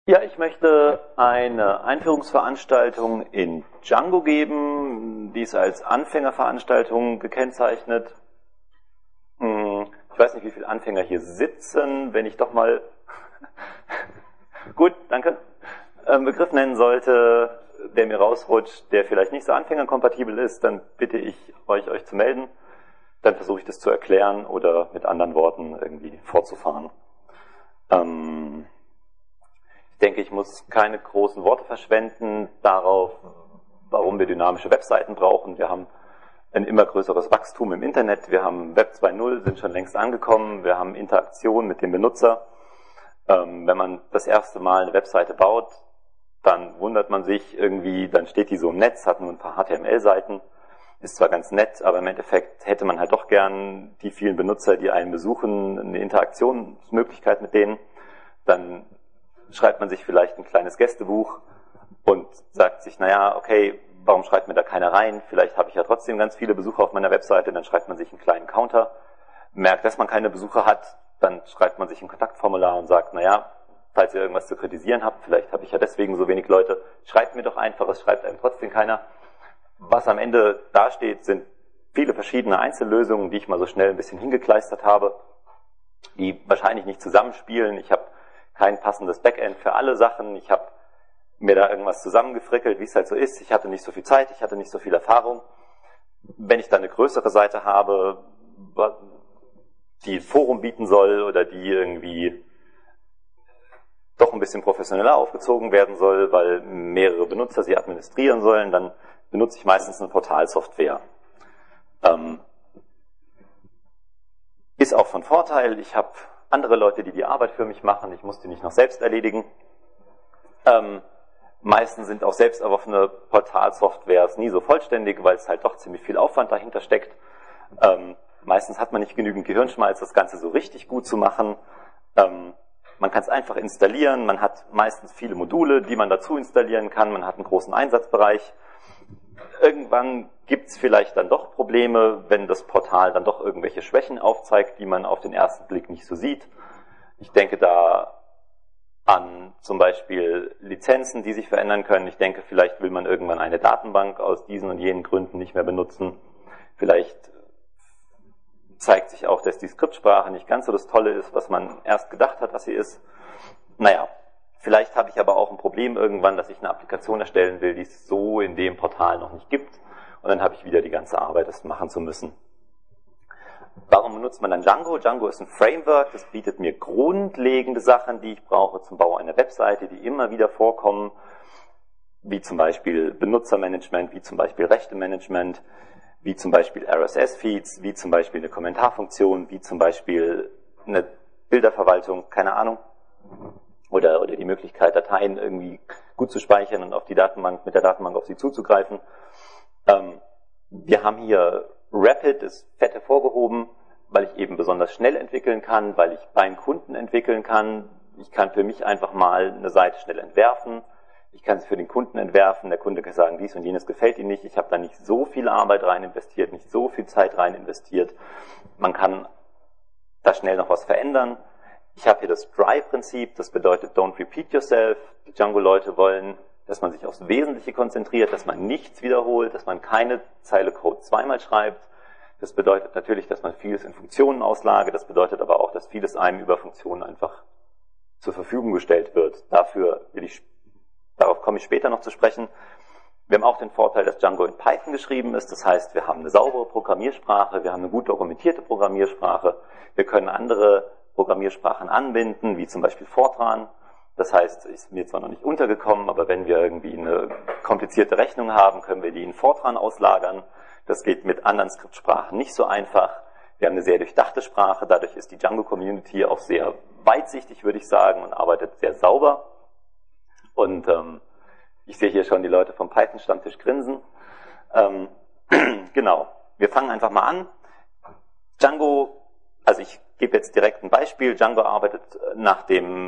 Ja, ich möchte eine Einführungsveranstaltung in Django geben. Die ist als Anfängerveranstaltung gekennzeichnet. Ich weiß nicht, wie viele Anfänger hier sitzen. Wenn ich doch mal gut, danke, einen Begriff nennen sollte, der mir rausrutscht, der vielleicht nicht so anfängerkompatibel ist, dann bitte ich euch zu melden. Dann versuche ich das zu erklären oder mit anderen Worten irgendwie fortzufahren. Ich denke, ich muss keine großen Worte verschwenden darauf, warum wir dynamische Webseiten brauchen. Wir haben ein immer größeres Wachstum im Internet. Wir haben Web 2.0, sind schon längst angekommen. Wir haben Interaktion mit dem Benutzer. Wenn man das erste Mal eine Webseite baut, dann wundert man sich irgendwie, dann steht die so im Netz, hat nur ein paar HTML-Seiten. Ist zwar ganz nett, aber im Endeffekt hätte man halt doch gern die vielen Benutzer, die einen besuchen, eine Interaktionsmöglichkeit mit denen. Dann schreibt man sich vielleicht ein kleines Gästebuch und sagt sich, naja, okay, warum schreibt mir da keiner rein? Vielleicht habe ich ja trotzdem ganz viele Besucher auf meiner Webseite, dann schreibt man sich einen kleinen Counter, merkt, dass man keine Besucher hat, dann schreibt man sich ein Kontaktformular und sagt, naja, falls ihr irgendwas zu kritisieren habt, vielleicht habe ich ja deswegen so wenig Leute, schreibt mir doch einfach, es schreibt einem trotzdem keiner. Was am Ende dasteht, sind viele verschiedene Einzellösungen, die ich mal so schnell ein bisschen hingekleistert habe, die wahrscheinlich nicht zusammenspielen. Ich habe kein passendes Backend für alle Sachen. Ich habe mir da irgendwas zusammengefrickelt, wie es halt so ist. Ich hatte nicht so viel Zeit, ich hatte nicht so viel Erfahrung. Wenn ich dann eine größere Seite habe, die ein Forum bieten soll oder die irgendwie doch ein bisschen professioneller aufgezogen werden soll, weil mehrere Benutzer sie administrieren sollen, dann benutze ich meistens eine Portalsoftware. Ist auch von Vorteil. Ich habe andere Leute, die die Arbeit für mich machen. Ich muss die nicht noch selbst erledigen. Meistens sind auch selbst erwoffene Portalsoftwares nie so vollständig, weil es halt doch ziemlich viel Aufwand dahinter steckt. Meistens hat man nicht genügend Gehirnschmalz, das Ganze so richtig gut zu machen. Man kann es einfach installieren. Man hat meistens viele Module, die man dazu installieren kann. Man hat einen großen Einsatzbereich. Irgendwann gibt es vielleicht dann doch Probleme, wenn das Portal dann doch irgendwelche Schwächen aufzeigt, die man auf den ersten Blick nicht so sieht. Ich denke da an zum Beispiel Lizenzen, die sich verändern können. Ich denke, vielleicht will man irgendwann eine Datenbank aus diesen und jenen Gründen nicht mehr benutzen. Vielleicht zeigt sich auch, dass die Skriptsprache nicht ganz so das Tolle ist, was man erst gedacht hat, was sie ist. Naja. Vielleicht habe ich aber auch ein Problem irgendwann, dass ich eine Applikation erstellen will, die es so in dem Portal noch nicht gibt. Und dann habe ich wieder die ganze Arbeit, das machen zu müssen. Warum benutzt man dann Django? Django ist ein Framework, das bietet mir grundlegende Sachen, die ich brauche zum Bau einer Webseite, die immer wieder vorkommen, wie zum Beispiel Benutzermanagement, wie zum Beispiel Rechtemanagement, wie zum Beispiel RSS-Feeds, wie zum Beispiel eine Kommentarfunktion, wie zum Beispiel eine Bilderverwaltung, keine Ahnung. Oder die Möglichkeit, Dateien irgendwie gut zu speichern und auf die Datenbank, mit der Datenbank auf sie zuzugreifen. Wir haben hier Rapid, ist fett hervorgehoben, weil ich eben besonders schnell entwickeln kann, weil ich beim Kunden entwickeln kann. Ich kann für mich einfach mal eine Seite schnell entwerfen. Ich kann sie für den Kunden entwerfen. Der Kunde kann sagen, dies und jenes gefällt ihm nicht. Ich habe da nicht so viel Arbeit rein investiert, nicht so viel Zeit rein investiert. Man kann da schnell noch was verändern. Ich habe hier das Dry-Prinzip, das bedeutet don't repeat yourself. Die Django-Leute wollen, dass man sich aufs Wesentliche konzentriert, dass man nichts wiederholt, dass man keine Zeile Code zweimal schreibt. Das bedeutet natürlich, dass man vieles in Funktionen auslage. Das bedeutet aber auch, dass vieles einem über Funktionen einfach zur Verfügung gestellt wird. Darauf komme ich später noch zu sprechen. Wir haben auch den Vorteil, dass Django in Python geschrieben ist. Das heißt, wir haben eine saubere Programmiersprache, wir haben eine gut dokumentierte Programmiersprache. Wir können andere Programmiersprachen anbinden, wie zum Beispiel Fortran. Das heißt, ist mir zwar noch nicht untergekommen, aber wenn wir irgendwie eine komplizierte Rechnung haben, können wir die in Fortran auslagern. Das geht mit anderen Skriptsprachen nicht so einfach. Wir haben eine sehr durchdachte Sprache, dadurch ist die Django-Community auch sehr weitsichtig, würde ich sagen, und arbeitet sehr sauber. Und ich sehe hier schon die Leute vom Python-Stammtisch grinsen. Genau, wir fangen einfach mal an. Django, also ich gebe jetzt direkt ein Beispiel. Django arbeitet nach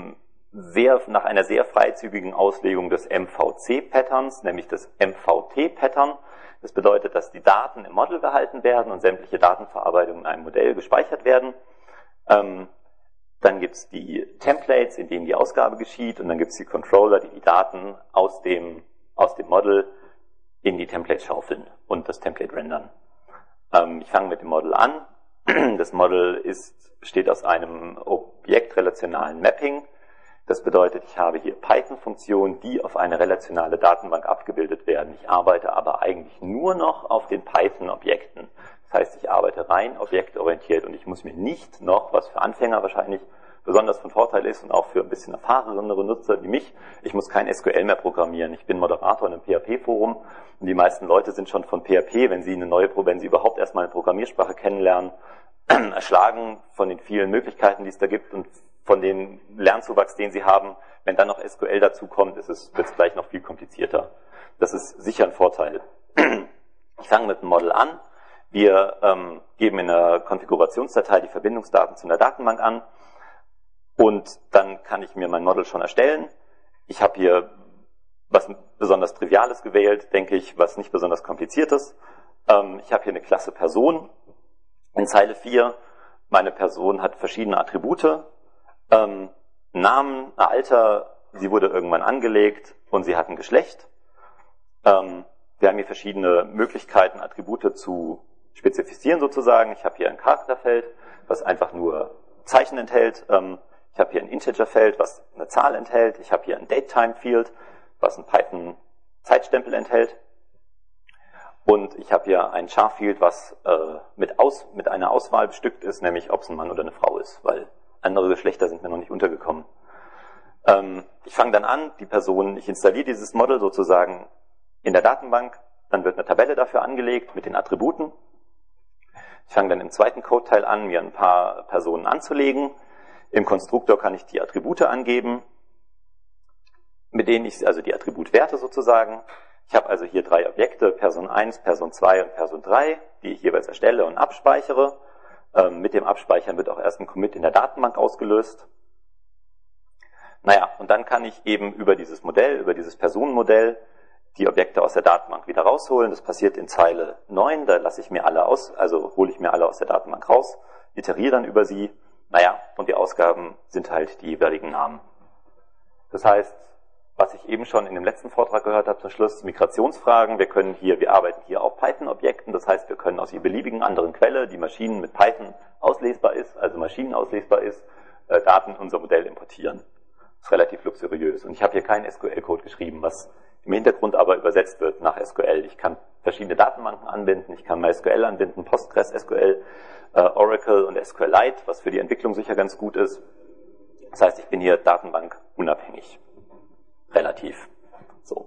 einer sehr freizügigen Auslegung des MVC-Patterns, nämlich des MVT-Pattern. Das bedeutet, dass die Daten im Model gehalten werden und sämtliche Datenverarbeitungen in einem Modell gespeichert werden. Dann gibt es die Templates, in denen die Ausgabe geschieht, und dann gibt es die Controller, die die Daten aus dem Model in die Templates schaufeln und das Template rendern. Ich fange mit dem Model an. Das Model besteht aus einem objektrelationalen Mapping. Das bedeutet, ich habe hier Python-Funktionen, die auf eine relationale Datenbank abgebildet werden. Ich arbeite aber eigentlich nur noch auf den Python-Objekten. Das heißt, ich arbeite rein objektorientiert und ich muss mir nicht noch, was für Anfänger wahrscheinlich besonders von Vorteil ist und auch für ein bisschen erfahrenere Nutzer wie mich, ich muss kein SQL mehr programmieren. Ich bin Moderator in einem PHP-Forum und die meisten Leute sind schon von PHP, wenn sie überhaupt erstmal eine Programmiersprache kennenlernen, erschlagen von den vielen Möglichkeiten, die es da gibt und von dem Lernzuwachs, den sie haben. Wenn dann noch SQL dazu kommt, wird es gleich noch viel komplizierter. Das ist sicher ein Vorteil. Ich fange mit dem Model an. Wir geben in der Konfigurationsdatei die Verbindungsdaten zu einer Datenbank an und dann kann ich mir mein Model schon erstellen. Ich habe hier was besonders Triviales gewählt, denke ich, was nicht besonders Kompliziertes. Ich habe hier eine Klasse Person. In Zeile 4, meine Person hat verschiedene Attribute, Namen, Alter, sie wurde irgendwann angelegt und sie hat ein Geschlecht. Wir haben hier verschiedene Möglichkeiten, Attribute zu spezifizieren sozusagen. Ich habe hier ein Charakterfeld, was einfach nur Zeichen enthält. Ich habe hier ein Integerfeld, was eine Zahl enthält. Ich habe hier ein Datetime-Field, was ein Python-Zeitstempel enthält. Und ich habe hier ein Char-Field, was mit einer Auswahl bestückt ist, nämlich ob es ein Mann oder eine Frau ist, weil andere Geschlechter sind mir noch nicht untergekommen. Ich fange dann an, ich installiere dieses Model sozusagen in der Datenbank, dann wird eine Tabelle dafür angelegt mit den Attributen. Ich fange dann im zweiten Code-Teil an, mir ein paar Personen anzulegen. Im Konstruktor kann ich die Attribute angeben, mit denen also die Attributwerte sozusagen. Ich habe also hier 3 Objekte, Person 1, Person 2 und Person 3, die ich jeweils erstelle und abspeichere. Mit dem Abspeichern wird auch erst ein Commit in der Datenbank ausgelöst. Naja, und dann kann ich eben über dieses Personenmodell, die Objekte aus der Datenbank wieder rausholen. Das passiert in Zeile 9, da hole ich mir alle aus der Datenbank raus, iteriere dann über sie. Naja, und die Ausgaben sind halt die jeweiligen Namen. Das heißt, was ich eben schon in dem letzten Vortrag gehört habe, zum Schluss Migrationsfragen. Wir arbeiten hier auf Python-Objekten, das heißt, wir können aus jeder beliebigen anderen Quelle, die Maschinen mit Python auslesbar ist, also maschinenauslesbar ist, Daten in unser Modell importieren. Das ist relativ luxuriös. Und ich habe hier keinen SQL-Code geschrieben, was im Hintergrund aber übersetzt wird nach SQL. Ich kann verschiedene Datenbanken anbinden, ich kann MySQL anbinden, PostgreSQL, Oracle und SQLite, was für die Entwicklung sicher ganz gut ist. Das heißt, ich bin hier Datenbank unabhängig. Relativ. So.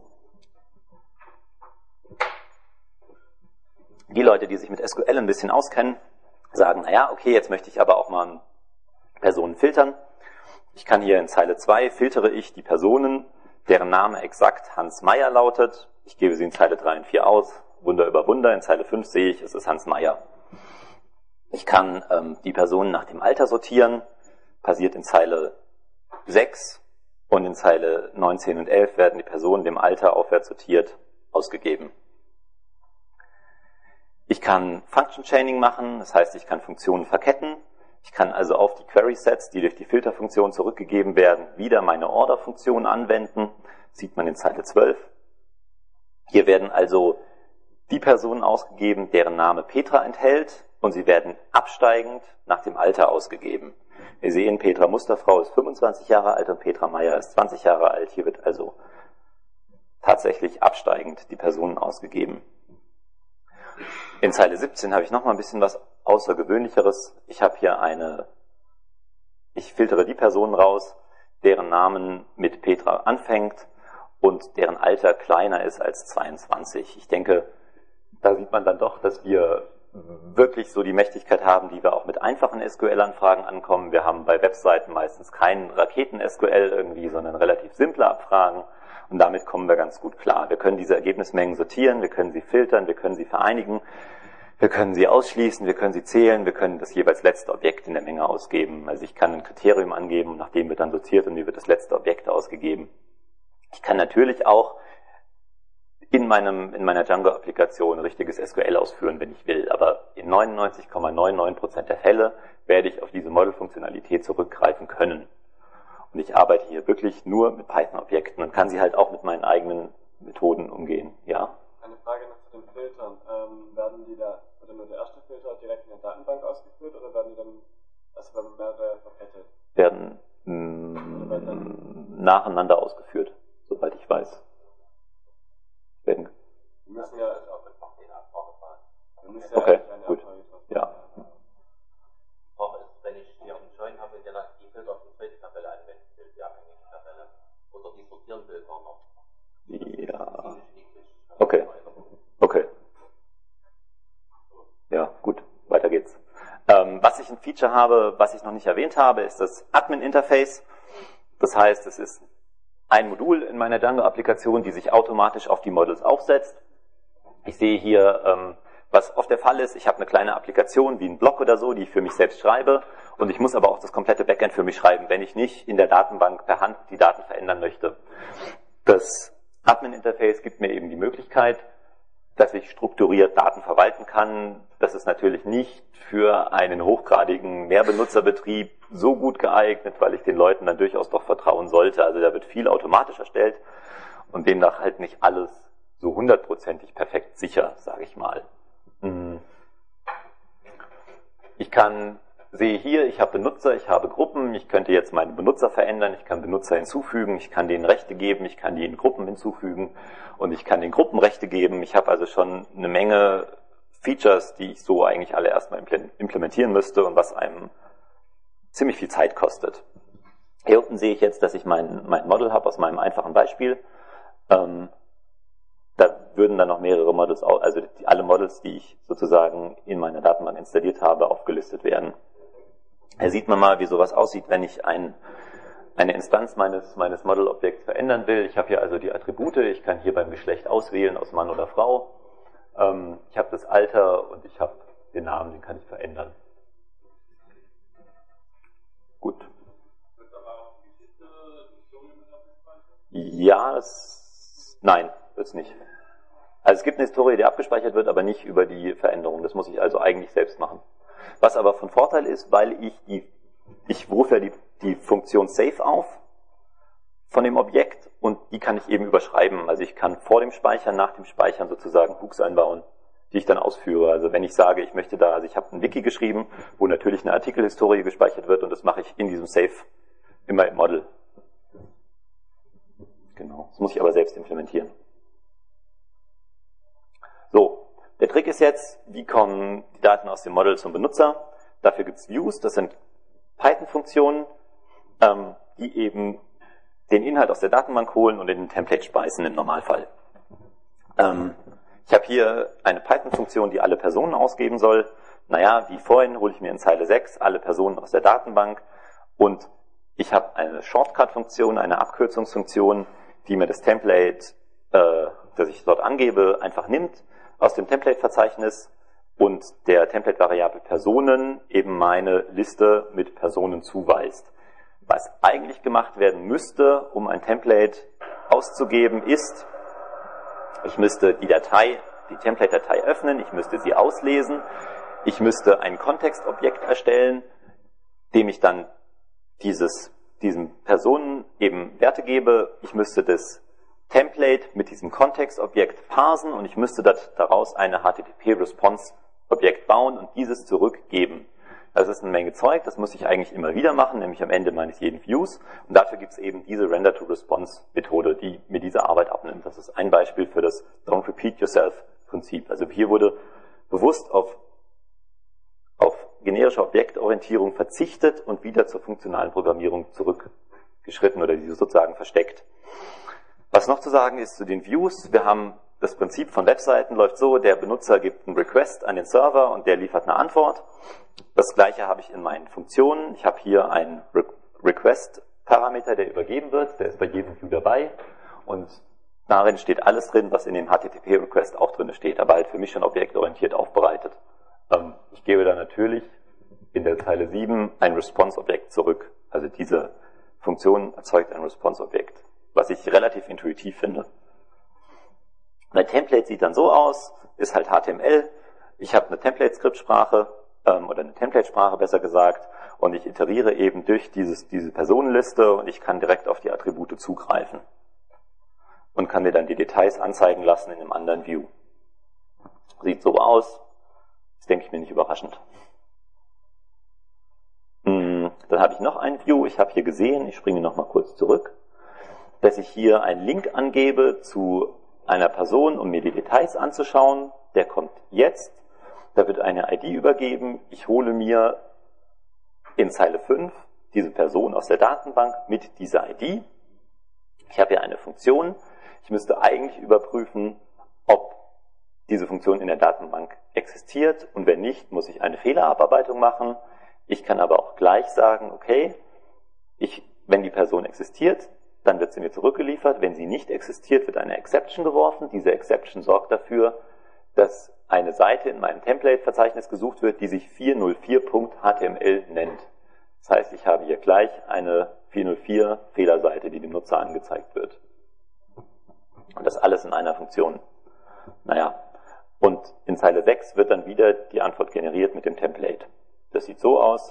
Die Leute, die sich mit SQL ein bisschen auskennen, sagen, naja, okay, jetzt möchte ich aber auch mal Personen filtern. Ich kann hier in Zeile 2 filtere ich die Personen, deren Name exakt Hans Meyer lautet. Ich gebe sie in Zeile 3 und 4 aus. Wunder über Wunder. In Zeile 5 sehe ich, es ist Hans Meyer. Ich kann die Personen nach dem Alter sortieren. Passiert in Zeile 6. Und in Zeile 9, 10 und 11 werden die Personen dem Alter aufwärts sortiert ausgegeben. Ich kann Function Chaining machen, das heißt, ich kann Funktionen verketten. Ich kann also auf die Query Sets, die durch die Filterfunktion zurückgegeben werden, wieder meine Order-Funktion anwenden. Das sieht man in Zeile 12. Hier werden also die Personen ausgegeben, deren Name Petra enthält, und sie werden absteigend nach dem Alter ausgegeben. Wir sehen, Petra Musterfrau ist 25 Jahre alt und Petra Meyer ist 20 Jahre alt. Hier wird also tatsächlich absteigend die Personen ausgegeben. In Zeile 17 habe ich noch mal ein bisschen was Außergewöhnlicheres. Ich filtere die Personen raus, deren Namen mit Petra anfängt und deren Alter kleiner ist als 22. Ich denke, da sieht man dann doch, dass wir wirklich so die Mächtigkeit haben, die wir auch mit einfachen SQL-Anfragen ankommen. Wir haben bei Webseiten meistens keinen Raketen-SQL irgendwie, sondern relativ simple Abfragen. Und damit kommen wir ganz gut klar. Wir können diese Ergebnismengen sortieren, wir können sie filtern, wir können sie vereinigen, wir können sie ausschließen, wir können sie zählen, wir können das jeweils letzte Objekt in der Menge ausgeben. Also ich kann ein Kriterium angeben, nach dem wird dann sortiert und mir wird das letzte Objekt ausgegeben. Ich kann natürlich auch in meiner Django-Applikation richtiges SQL ausführen, wenn ich will. Aber in 99,99% der Fälle werde ich auf diese Model-Funktionalität zurückgreifen können. Und ich arbeite hier wirklich nur mit Python-Objekten und kann sie halt auch mit meinen eigenen Methoden umgehen. Ja? Eine Frage noch zu den Filtern. Werden die da, oder nur der erste Filter direkt in der Datenbank ausgeführt, oder werden die dann, also wenn mehrere verkettet? Werden nacheinander ausgeführt, soweit ich weiß. Wir müssen ja auch mit den Abfragefahren. Wir müssen ja okay, eine gut. Ja. Die Frage ist, wenn ich hier einen Join habe, der nach die Filter auf die zweite Tabelle anwenden will, die abhängige Tabelle, oder die sortieren will, auch noch. Ja. Okay. Okay. Ja, gut. Weiter geht's. Was ich ein Feature habe, was ich noch nicht erwähnt habe, ist das Admin-Interface. Das heißt, es ist ein Modul in meiner Django-Applikation, die sich automatisch auf die Models aufsetzt. Ich sehe hier, was oft der Fall ist, ich habe eine kleine Applikation wie ein Blog oder so, die ich für mich selbst schreibe, und ich muss aber auch das komplette Backend für mich schreiben, wenn ich nicht in der Datenbank per Hand die Daten verändern möchte. Das Admin-Interface gibt mir eben die Möglichkeit, dass ich strukturiert Daten verwalten kann. Das ist natürlich nicht für einen hochgradigen Mehrbenutzerbetrieb so gut geeignet, weil ich den Leuten dann durchaus doch vertrauen sollte. Also da wird viel automatisch erstellt und demnach halt nicht alles so 100%ig perfekt sicher, sage ich mal. Ich sehe hier, ich habe Benutzer, ich habe Gruppen, ich könnte jetzt meine Benutzer verändern, ich kann Benutzer hinzufügen, ich kann denen Rechte geben, ich kann die in Gruppen hinzufügen und ich kann den Gruppen Rechte geben. Ich habe also schon eine Menge Features, die ich so eigentlich alle erstmal implementieren müsste und was einem ziemlich viel Zeit kostet. Hier unten sehe ich jetzt, dass ich mein Model habe aus meinem einfachen Beispiel. Da würden dann noch mehrere Models, also alle Models, die ich sozusagen in meiner Datenbank installiert habe, aufgelistet werden. Hier sieht man mal, wie sowas aussieht, wenn ich eine Instanz meines Model-Objekts verändern will. Ich habe hier also die Attribute, ich kann hier beim Geschlecht auswählen, aus Mann oder Frau. Ich habe das Alter und ich habe den Namen, den kann ich verändern. Gut. Ja, nein, wird's nicht. Also es gibt eine Historie, die abgespeichert wird, aber nicht über die Veränderung. Das muss ich also eigentlich selbst machen. Was aber von Vorteil ist, weil ich rufe ja die Funktion Save auf von dem Objekt und die kann ich eben überschreiben. Also ich kann vor dem Speichern, nach dem Speichern sozusagen Hooks einbauen, die ich dann ausführe. Also wenn ich sage, ich möchte da, also ich habe ein Wiki geschrieben, wo natürlich eine Artikelhistorie gespeichert wird und das mache ich in diesem Save immer im Model. Genau, das muss ich aber selbst implementieren. So, der Trick ist jetzt, wie kommen die Daten aus dem Model zum Benutzer? Dafür gibt es Views, das sind Python-Funktionen, die eben den Inhalt aus der Datenbank holen und in den Template speisen im Normalfall. Ich habe hier eine Python-Funktion, die alle Personen ausgeben soll. Naja, wie vorhin hole ich mir in Zeile 6 alle Personen aus der Datenbank und ich habe eine Shortcut-Funktion, eine Abkürzungsfunktion, die mir das Template, das ich dort angebe, einfach nimmt aus dem Template-Verzeichnis und der Template-Variable Personen eben meine Liste mit Personen zuweist. Was eigentlich gemacht werden müsste, um ein Template auszugeben, ist, ich müsste die Template-Datei öffnen, ich müsste sie auslesen, ich müsste ein Kontextobjekt erstellen, dem ich dann diesen Personen eben Werte gebe, ich müsste das Template mit diesem Kontextobjekt parsen und ich müsste daraus eine HTTP-Response-Objekt bauen und dieses zurückgeben. Das ist eine Menge Zeug, das muss ich eigentlich immer wieder machen, nämlich am Ende meines jeden Views. Und dafür gibt es eben diese Render-to-Response-Methode, die mir diese Arbeit abnimmt. Das ist ein Beispiel für das Don't Repeat Yourself-Prinzip. Also hier wurde bewusst auf generische Objektorientierung verzichtet und wieder zur funktionalen Programmierung zurückgeschritten oder diese sozusagen versteckt. Was noch zu sagen ist zu den Views, wir haben das Prinzip von Webseiten läuft so, der Benutzer gibt einen Request an den Server und der liefert eine Antwort. Das gleiche habe ich in meinen Funktionen. Ich habe hier einen Request-Parameter, der übergeben wird, der ist bei jedem View dabei und darin steht alles drin, was in dem HTTP-Request auch drin steht, aber halt für mich schon objektorientiert aufbereitet. Ich gebe dann natürlich in der Zeile 7 ein Response-Objekt zurück. Also diese Funktion erzeugt ein Response-Objekt, was ich relativ intuitiv finde. Ein Template sieht dann so aus, ist halt HTML. Ich habe eine Template-Skriptsprache, oder eine Template-Sprache besser gesagt, und ich iteriere eben durch diese Personenliste und ich kann direkt auf die Attribute zugreifen. Und kann mir dann die Details anzeigen lassen in einem anderen View. Sieht so aus. Das denke ich mir nicht überraschend. Dann habe ich noch ein View. Ich habe hier gesehen, ich springe noch mal kurz zurück, dass ich hier einen Link angebe zu einer Person, um mir die Details anzuschauen. Der kommt jetzt. Da wird eine ID übergeben. Ich hole mir in Zeile 5 diese Person aus der Datenbank mit dieser ID. Ich habe hier eine Funktion. Ich müsste eigentlich überprüfen, ob diese Funktion in der Datenbank existiert, und wenn nicht, muss ich eine Fehlerabarbeitung machen. Ich kann aber auch gleich sagen, okay, wenn die Person existiert, dann wird sie mir zurückgeliefert. Wenn sie nicht existiert, wird eine Exception geworfen. Diese Exception sorgt dafür, dass eine Seite in meinem Template-Verzeichnis gesucht wird, die sich 404.html nennt. Das heißt, ich habe hier gleich eine 404 Fehlerseite, die dem Nutzer angezeigt wird. Und das alles in einer Funktion. Naja, und in Zeile 6 wird dann wieder die Antwort generiert mit dem Template. Das sieht so aus.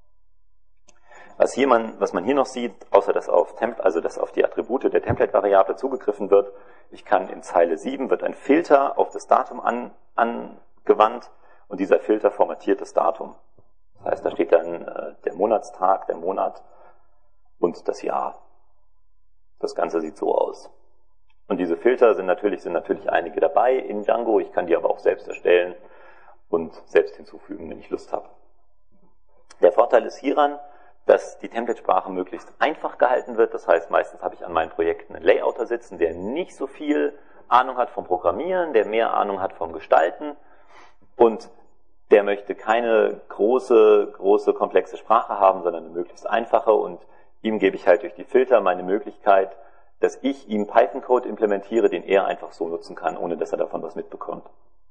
Was man hier noch sieht, außer dass auf die Attribute der Template-Variable zugegriffen wird, ich kann in Zeile 7 wird ein Filter auf das Datum angewandt und dieser Filter formatiert das Datum. Das heißt, da steht dann der Monatstag, der Monat und das Jahr. Das Ganze sieht so aus. Und diese Filter sind natürlich einige dabei in Django. Ich kann die aber auch selbst erstellen und selbst hinzufügen, wenn ich Lust habe. Der Vorteil ist hieran, dass die Template-Sprache möglichst einfach gehalten wird. Das heißt, meistens habe ich an meinen Projekten einen Layouter sitzen, der nicht so viel Ahnung hat vom Programmieren, der mehr Ahnung hat vom Gestalten und der möchte keine große, komplexe Sprache haben, sondern eine möglichst einfache, und ihm gebe ich halt durch die Filter meine Möglichkeit, dass ich ihm Python-Code implementiere, den er einfach so nutzen kann, ohne dass er davon was mitbekommt.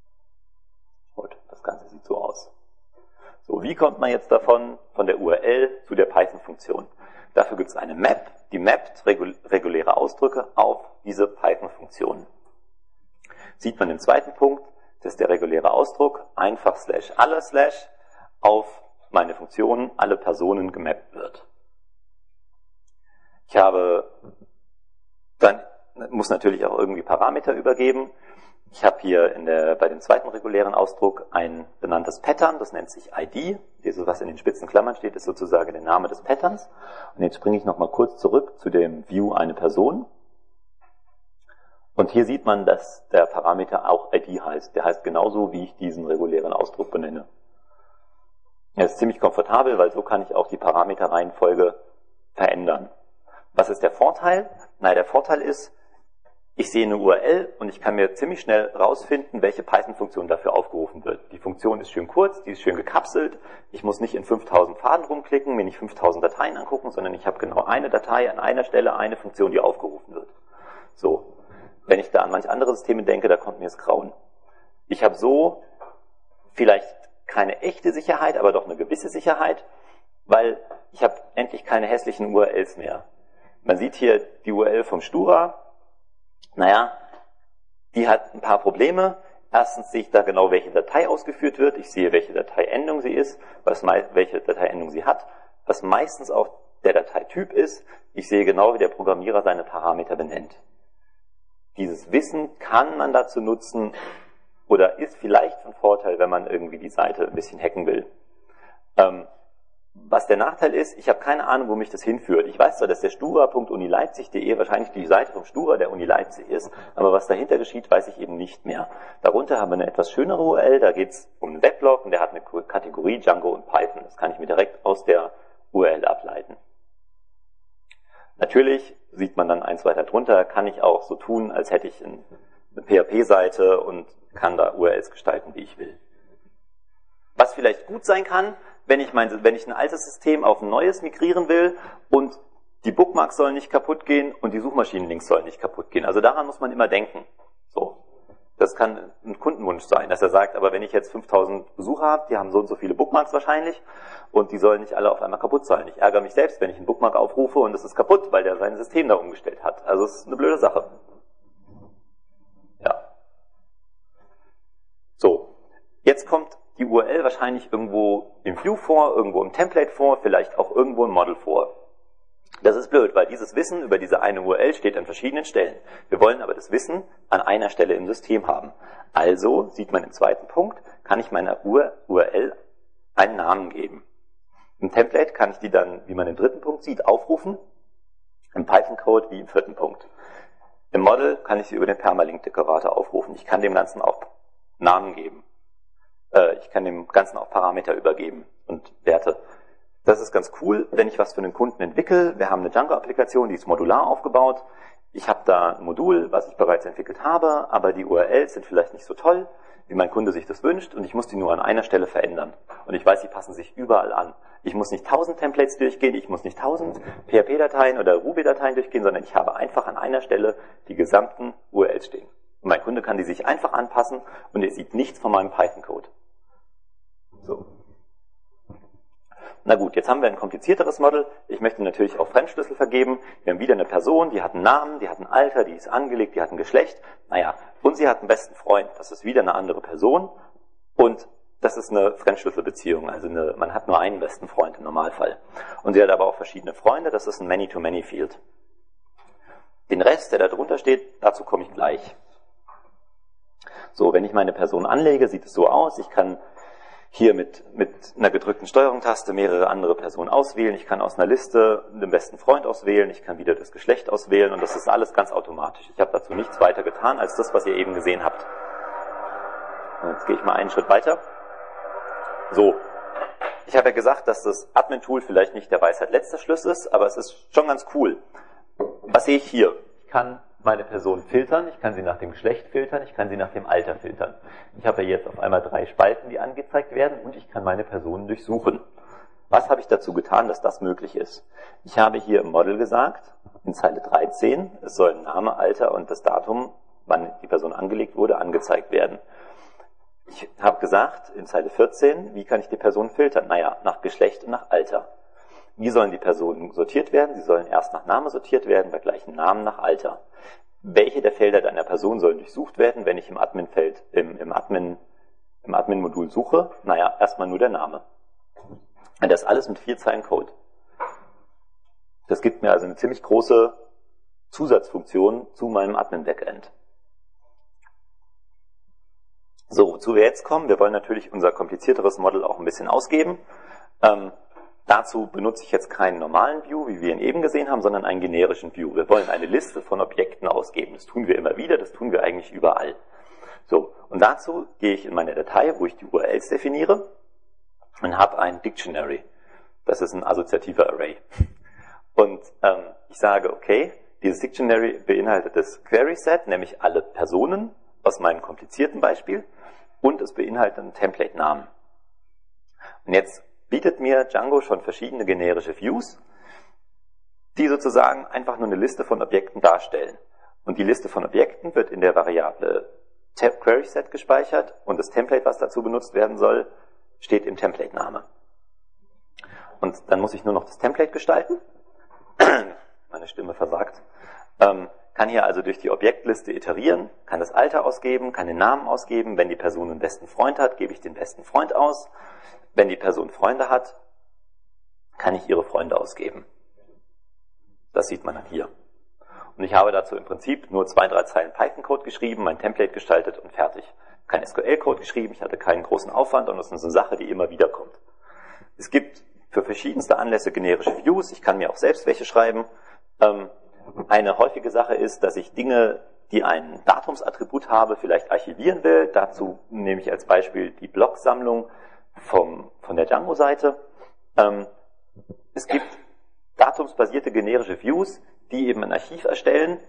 Gut, das Ganze sieht so aus. So, wie kommt man jetzt von der URL zu der Python-Funktion? Dafür gibt es eine Map, die mappt reguläre Ausdrücke auf diese Python-Funktion. Sieht man im zweiten Punkt, dass der reguläre Ausdruck einfach /alle/ auf meine Funktion, alle Personen gemappt wird. Muss natürlich auch irgendwie Parameter übergeben. Ich habe hier bei dem zweiten regulären Ausdruck ein benanntes Pattern, das nennt sich ID. Dieses, was in den spitzen Klammern steht, ist sozusagen der Name des Patterns. Und jetzt springe ich nochmal kurz zurück zu dem View eine Person. Und hier sieht man, dass der Parameter auch ID heißt. Der heißt genauso, wie ich diesen regulären Ausdruck benenne. Er ist ziemlich komfortabel, weil so kann ich auch die Parameterreihenfolge verändern. Was ist der Vorteil? Der Vorteil ist, ich sehe eine URL und ich kann mir ziemlich schnell rausfinden, welche Python-Funktion dafür aufgerufen wird. Die Funktion ist schön kurz, die ist schön gekapselt. Ich muss nicht in 5000 Pfaden rumklicken, mir nicht 5000 Dateien angucken, sondern ich habe genau eine Datei an einer Stelle, eine Funktion, die aufgerufen wird. So, wenn ich da an manche andere Systeme denke, da kommt mir das Grauen. Ich habe so vielleicht keine echte Sicherheit, aber doch eine gewisse Sicherheit, weil ich habe endlich keine hässlichen URLs mehr. Man sieht hier die URL vom Stura. Die hat ein paar Probleme. Erstens sehe ich da genau, welche Datei ausgeführt wird. Ich sehe, welche Dateiendung sie ist, welche Dateiendung sie hat, was meistens auch der Dateityp ist. Ich sehe genau, wie der Programmierer seine Parameter benennt. Dieses Wissen kann man dazu nutzen oder ist vielleicht von Vorteil, wenn man irgendwie die Seite ein bisschen hacken will. Was der Nachteil ist, ich habe keine Ahnung, wo mich das hinführt. Ich weiß zwar, dass der stura.unileipzig.de wahrscheinlich die Seite vom Stura der Uni Leipzig ist, aber was dahinter geschieht, weiß ich eben nicht mehr. Darunter haben wir eine etwas schönere URL, da geht es um einen Weblog und der hat eine Kategorie Django und Python. Das kann ich mir direkt aus der URL ableiten. Natürlich sieht man dann eins weiter drunter, kann ich auch so tun, als hätte ich eine PHP-Seite und kann da URLs gestalten, wie ich will. Was vielleicht gut sein kann, wenn ich ein altes System auf ein neues migrieren will und die Bookmarks sollen nicht kaputt gehen und die Suchmaschinenlinks sollen nicht kaputt gehen. Also daran muss man immer denken. So. Das kann ein Kundenwunsch sein, dass er sagt, aber wenn ich jetzt 5000 Besucher habe, die haben so und so viele Bookmarks wahrscheinlich und die sollen nicht alle auf einmal kaputt sein. Ich ärgere mich selbst, wenn ich einen Bookmark aufrufe und es ist kaputt, weil der sein System da umgestellt hat. Also es ist eine blöde Sache. Ja. wahrscheinlich irgendwo im View vor, irgendwo im Template vor, vielleicht auch irgendwo im Model vor. Das ist blöd, weil dieses Wissen über diese eine URL steht an verschiedenen Stellen. Wir wollen aber das Wissen an einer Stelle im System haben. Also, sieht man im zweiten Punkt, kann ich meiner URL einen Namen geben. Im Template kann ich die dann, wie man im dritten Punkt sieht, aufrufen. Im Python-Code wie im vierten Punkt. Im Model kann ich sie über den Permalink-Dekorator aufrufen. Ich kann dem Ganzen auch Namen geben. Ich kann dem Ganzen auch Parameter übergeben und Werte. Das ist ganz cool, wenn ich was für einen Kunden entwickle. Wir haben eine Django-Applikation, die ist modular aufgebaut. Ich habe da ein Modul, was ich bereits entwickelt habe, aber die URLs sind vielleicht nicht so toll, wie mein Kunde sich das wünscht, und ich muss die nur an einer Stelle verändern. Und ich weiß, die passen sich überall an. Ich muss nicht 1000 Templates durchgehen, ich muss nicht 1000 PHP-Dateien oder Ruby-Dateien durchgehen, sondern ich habe einfach an einer Stelle die gesamten URLs stehen. Und mein Kunde kann die sich einfach anpassen und er sieht nichts von meinem Python-Code. So. Na gut, jetzt haben wir ein komplizierteres Model. Ich möchte natürlich auch Fremdschlüssel vergeben. Wir haben wieder eine Person, die hat einen Namen, die hat ein Alter, die ist angelegt, die hat ein Geschlecht. Naja, und sie hat einen besten Freund. Das ist wieder eine andere Person. Und das ist eine Fremdschlüsselbeziehung. Also man hat nur einen besten Freund im Normalfall. Und sie hat aber auch verschiedene Freunde. Das ist ein Many-to-Many-Field. Den Rest, der da drunter steht, dazu komme ich gleich. So, wenn ich meine Person anlege, sieht es so aus. Ich kann hier mit einer gedrückten Steuerung-Taste mehrere andere Personen auswählen. Ich kann aus einer Liste den besten Freund auswählen. Ich kann wieder das Geschlecht auswählen. Und das ist alles ganz automatisch. Ich habe dazu nichts weiter getan, als das, was ihr eben gesehen habt. Und jetzt gehe ich mal einen Schritt weiter. So. Ich habe ja gesagt, dass das Admin-Tool vielleicht nicht der Weisheit letzter Schluss ist, aber es ist schon ganz cool. Was sehe ich hier? Ich kann meine Person filtern, ich kann sie nach dem Geschlecht filtern, ich kann sie nach dem Alter filtern. Ich habe ja jetzt auf einmal 3 Spalten, die angezeigt werden, und ich kann meine Personen durchsuchen. Was habe ich dazu getan, dass das möglich ist? Ich habe hier im Model gesagt, in Zeile 13, es sollen Name, Alter und das Datum, wann die Person angelegt wurde, angezeigt werden. Ich habe gesagt, in Zeile 14, wie kann ich die Person filtern? Naja, nach Geschlecht und nach Alter. Wie sollen die Personen sortiert werden? Sie sollen erst nach Name sortiert werden, bei gleichem Namen nach Alter. Welche der Felder deiner Person sollen durchsucht werden, wenn ich im Admin-Feld, im Admin-Modul suche? Naja, erstmal nur der Name. Und das alles mit 4 Zeilen Code. Das gibt mir also eine ziemlich große Zusatzfunktion zu meinem Admin-Backend. So, wozu wir jetzt kommen, wir wollen natürlich unser komplizierteres Model auch ein bisschen ausgeben. Dazu benutze ich jetzt keinen normalen View, wie wir ihn eben gesehen haben, sondern einen generischen View. Wir wollen eine Liste von Objekten ausgeben. Das tun wir immer wieder, das tun wir eigentlich überall. So, und dazu gehe ich in meine Datei, wo ich die URLs definiere, und habe ein Dictionary. Das ist ein assoziativer Array. Und ich sage, okay, dieses Dictionary beinhaltet das Query Set, nämlich alle Personen aus meinem komplizierten Beispiel, und es beinhaltet einen Template-Namen. Und jetzt bietet mir Django schon verschiedene generische Views, die sozusagen einfach nur eine Liste von Objekten darstellen. Und die Liste von Objekten wird in der Variable QuerySet gespeichert, und das Template, was dazu benutzt werden soll, steht im Template-Name. Und dann muss ich nur noch das Template gestalten. Meine Stimme versagt. Kann hier also durch die Objektliste iterieren, kann das Alter ausgeben, kann den Namen ausgeben. Wenn die Person einen besten Freund hat, gebe ich den besten Freund aus. Wenn die Person Freunde hat, kann ich ihre Freunde ausgeben. Das sieht man dann hier. Und ich habe dazu im Prinzip nur 2-3 Zeilen Python-Code geschrieben, mein Template gestaltet und fertig. Kein SQL-Code geschrieben, ich hatte keinen großen Aufwand, und das ist eine Sache, die immer wieder kommt. Es gibt für verschiedenste Anlässe generische Views, ich kann mir auch selbst welche schreiben. Eine häufige Sache ist, dass ich Dinge, die ein Datumsattribut habe, vielleicht archivieren will. Dazu nehme ich als Beispiel die Blog-Sammlung von der Django-Seite. Es gibt datumsbasierte generische Views, die eben ein Archiv erstellen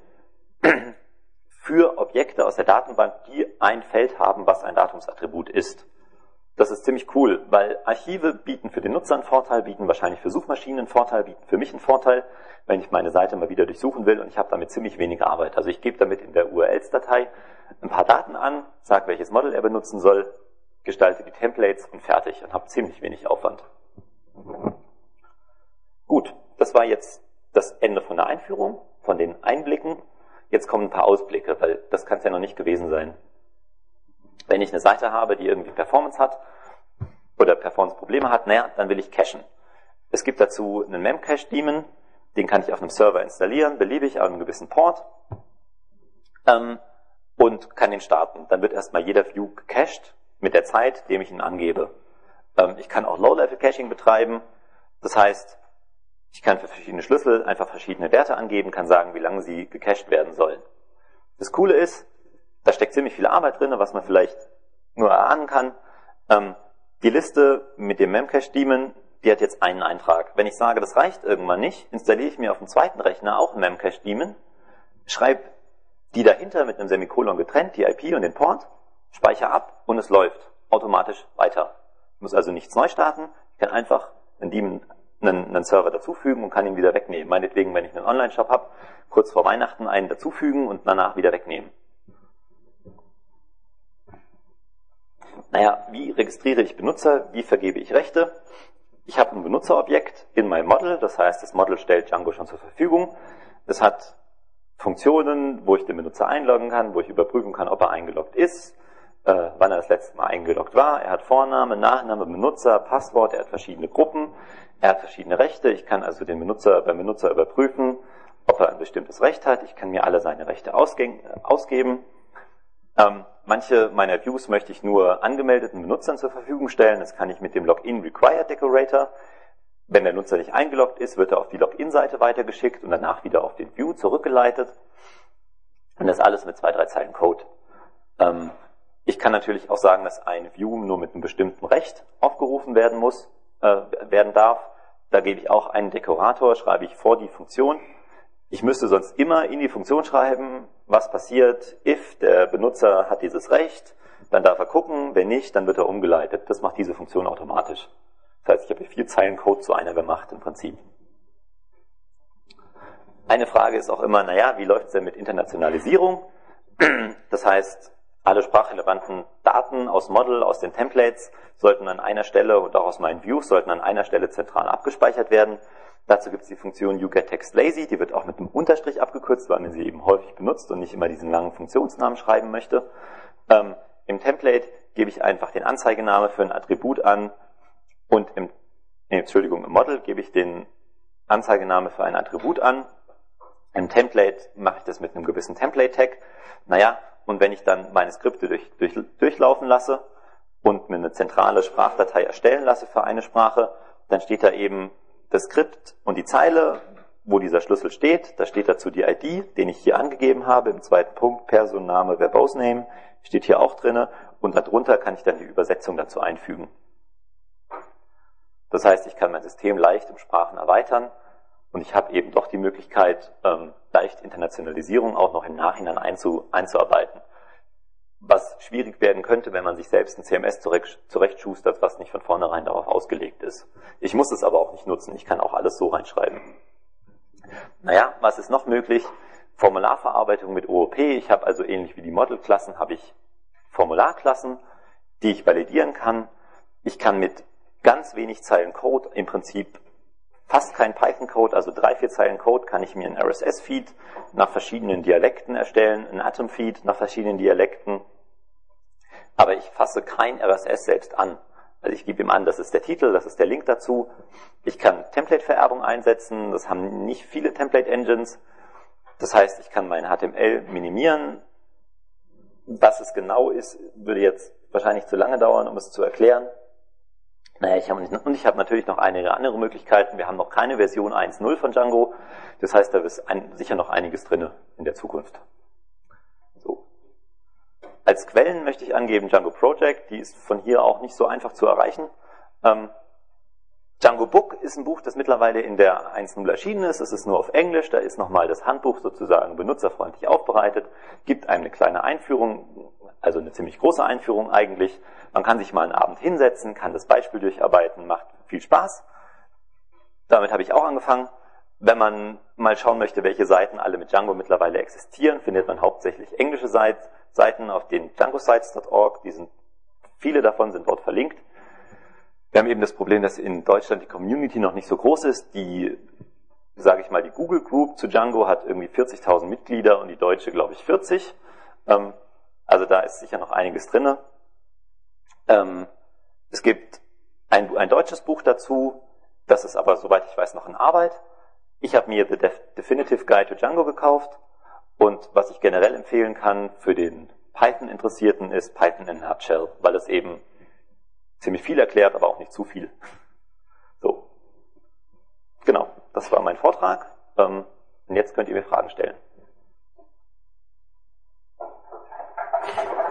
für Objekte aus der Datenbank, die ein Feld haben, was ein Datumsattribut ist. Das ist ziemlich cool, weil Archive bieten für den Nutzer einen Vorteil, bieten wahrscheinlich für Suchmaschinen einen Vorteil, bieten für mich einen Vorteil, wenn ich meine Seite mal wieder durchsuchen will, und ich habe damit ziemlich wenig Arbeit. Also ich gebe damit in der URLs-Datei ein paar Daten an, sage, welches Model er benutzen soll, gestalte die Templates und fertig, und habe ziemlich wenig Aufwand. Gut, das war jetzt das Ende von der Einführung, von den Einblicken. Jetzt kommen ein paar Ausblicke, weil das kann es ja noch nicht gewesen sein. Wenn ich eine Seite habe, die irgendwie Performance hat, oder Performance-Probleme hat, naja, dann will ich cachen. Es gibt dazu einen Memcache-Daemon, den kann ich auf einem Server installieren, beliebig, an einem gewissen Port, und kann den starten. Dann wird erstmal jeder View gecached mit der Zeit, dem ich ihn angebe. Ich kann auch Low-Level-Caching betreiben, das heißt, ich kann für verschiedene Schlüssel einfach verschiedene Werte angeben, kann sagen, wie lange sie gecached werden sollen. Das Coole ist, da steckt ziemlich viel Arbeit drin, was man vielleicht nur erahnen kann. Die Liste mit dem Memcache-Daemon, die hat jetzt einen Eintrag. Wenn ich sage, das reicht irgendwann nicht, installiere ich mir auf dem zweiten Rechner auch einen Memcache-Daemon, schreibe die dahinter mit einem Semikolon getrennt, die IP und den Port, speichere ab und es läuft automatisch weiter. Ich muss also nichts neu starten, ich kann einfach einen Daemon, einen Server dazufügen und kann ihn wieder wegnehmen. Meinetwegen, wenn ich einen Online-Shop habe, kurz vor Weihnachten einen dazufügen und danach wieder wegnehmen. Naja, wie registriere ich Benutzer? Wie vergebe ich Rechte? Ich habe ein Benutzerobjekt in meinem Model, das heißt, das Model stellt Django schon zur Verfügung. Es hat Funktionen, wo ich den Benutzer einloggen kann, wo ich überprüfen kann, ob er eingeloggt ist, wann er das letzte Mal eingeloggt war. Er hat Vorname, Nachname, Benutzer, Passwort, er hat verschiedene Gruppen, er hat verschiedene Rechte. Ich kann also den Benutzer beim Benutzer überprüfen, ob er ein bestimmtes Recht hat. Ich kann mir alle seine Rechte ausgeben. Manche meiner Views möchte ich nur angemeldeten Benutzern zur Verfügung stellen. Das kann ich mit dem Login Required Decorator. Wenn der Nutzer nicht eingeloggt ist, wird er auf die Login-Seite weitergeschickt und danach wieder auf den View zurückgeleitet. Und das alles mit 2-3 Zeilen Code. Ich kann natürlich auch sagen, dass ein View nur mit einem bestimmten Recht aufgerufen werden darf. Da gebe ich auch einen Dekorator, schreibe ich vor die Funktion. Ich müsste sonst immer in die Funktion schreiben, was passiert, if der Benutzer hat dieses Recht, dann darf er gucken, wenn nicht, dann wird er umgeleitet. Das macht diese Funktion automatisch. Das heißt, ich habe hier 4 Zeilen Code zu einer gemacht im Prinzip. Eine Frage ist auch immer, naja, wie läuft es denn mit Internationalisierung? Das heißt, alle sprachrelevanten Daten aus Model, aus den Templates, sollten an einer Stelle und auch aus meinen Views sollten an einer Stelle zentral abgespeichert werden. Dazu gibt es die Funktion uGetTextLazy, die wird auch mit einem Unterstrich abgekürzt, weil man sie eben häufig benutzt und nicht immer diesen langen Funktionsnamen schreiben möchte. Im Template gebe ich einfach den Anzeigename für ein Attribut an und im Model gebe ich den Anzeigename für ein Attribut an. Im Template mache ich das mit einem gewissen Template-Tag. Naja, und wenn ich dann meine Skripte durchlaufen lasse und mir eine zentrale Sprachdatei erstellen lasse für eine Sprache, dann steht da eben das Skript und die Zeile, wo dieser Schlüssel steht. Da steht dazu die ID, den ich hier angegeben habe, im zweiten Punkt, Personenname, Verbose-Name, steht hier auch drinne. Und darunter kann ich dann die Übersetzung dazu einfügen. Das heißt, ich kann mein System leicht um Sprachen erweitern und ich habe eben doch die Möglichkeit, leicht Internationalisierung auch noch im Nachhinein einzuarbeiten. Was schwierig werden könnte, wenn man sich selbst ein CMS zurechtschustert, was nicht von vornherein darauf ausgelegt ist. Ich muss es aber auch nicht nutzen, ich kann auch alles so reinschreiben. Naja, was ist noch möglich? Formularverarbeitung mit OOP. Ich habe also ähnlich wie die Model-Klassen, habe ich Formularklassen, die ich validieren kann. Ich kann mit ganz wenig Zeilen Code, im Prinzip fast kein Python-Code, also 3-4 Zeilen Code, kann ich mir einen RSS-Feed nach verschiedenen Dialekten erstellen, einen Atom-Feed nach verschiedenen Dialekten. Aber ich fasse kein RSS selbst an. Also ich gebe ihm an, das ist der Titel, das ist der Link dazu. Ich kann Template-Vererbung einsetzen, das haben nicht viele Template-Engines. Das heißt, ich kann mein HTML minimieren. Was es genau ist, würde jetzt wahrscheinlich zu lange dauern, um es zu erklären. Naja, ich habe natürlich noch einige andere Möglichkeiten. Wir haben noch keine Version 1.0 von Django. Das heißt, da ist sicher noch einiges drin in der Zukunft. So. Als Quellen möchte ich angeben Django Project. Die ist von hier auch nicht so einfach zu erreichen. Django Book ist ein Buch, das mittlerweile in der 1.0 erschienen ist. Es ist nur auf Englisch. Da ist nochmal das Handbuch sozusagen benutzerfreundlich aufbereitet. Gibt einem eine kleine Einführung, also eine ziemlich große Einführung eigentlich. Man kann sich mal einen Abend hinsetzen, kann das Beispiel durcharbeiten, macht viel Spaß. Damit habe ich auch angefangen. Wenn man mal schauen möchte, welche Seiten alle mit Django mittlerweile existieren, findet man hauptsächlich englische Seiten auf den djangosites.org. Viele davon sind dort verlinkt. Wir haben eben das Problem, dass in Deutschland die Community noch nicht so groß ist. Die Google Group zu Django hat irgendwie 40.000 Mitglieder und die deutsche, glaube ich, 40. Also da ist sicher noch einiges drinne. Es gibt ein deutsches Buch dazu, das ist aber, soweit ich weiß, noch in Arbeit. Ich habe mir The Definitive Guide to Django gekauft und was ich generell empfehlen kann für den Python-Interessierten ist Python in a Nutshell, weil es eben ziemlich viel erklärt, aber auch nicht zu viel. So, genau, das war mein Vortrag. Und jetzt könnt ihr mir Fragen stellen.